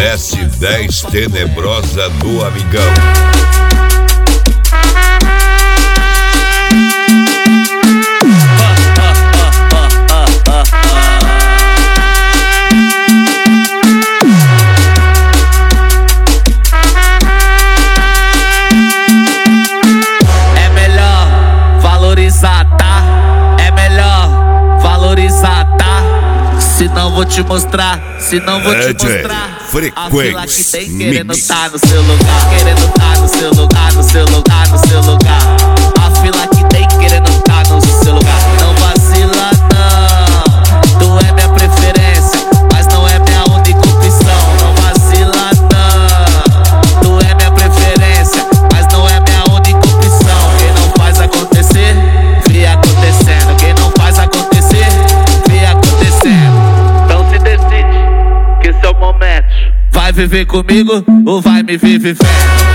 S10 Tenebrosa do Amigão. É melhor valorizar, tá? É melhor valorizar, tá? Se não vou te mostrar, se não vou te mostrar. A fila que tem querendo tá no seu lugar, querendo tá no seu lugar, no seu lugar, no seu lugar. A fila que tem querendo tá no seu lugar. Não vacila não, tu é minha preferência, mas não é minha única opção. Não vacila não, tu é minha preferência, mas não é minha única opção. Quem não faz acontecer, vê acontecendo. Quem não faz acontecer, vê acontecendo. Então se decide que esse é o momento. Vai viver comigo ou vai me ver vivendo?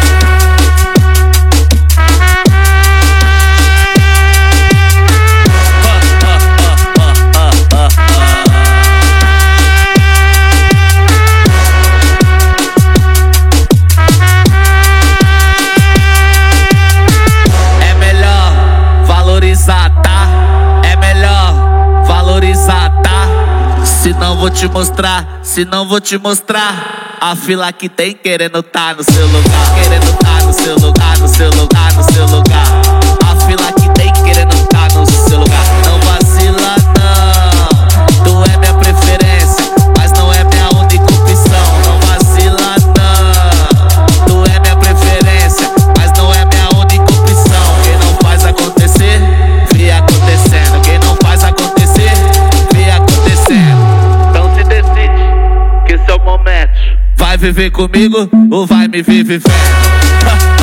É melhor valorizar, tá? É melhor valorizar, tá? Se não vou te mostrar, se não vou te mostrar. A fila que tem querendo tá no seu lugar, querendo tá no seu lugar, no seu lugar, no seu lugar. A fila que tem querendo tá no seu lugar. Não vacila não, tu é minha preferência, mas não é minha única opção. Não vacila não, tu é minha preferência, mas não é minha única opção. Quem não faz acontecer, vê acontecendo. Quem não faz acontecer, vê acontecendo. Então se decide que esse é o momento. Vai viver comigo ou vai me ver vivendo?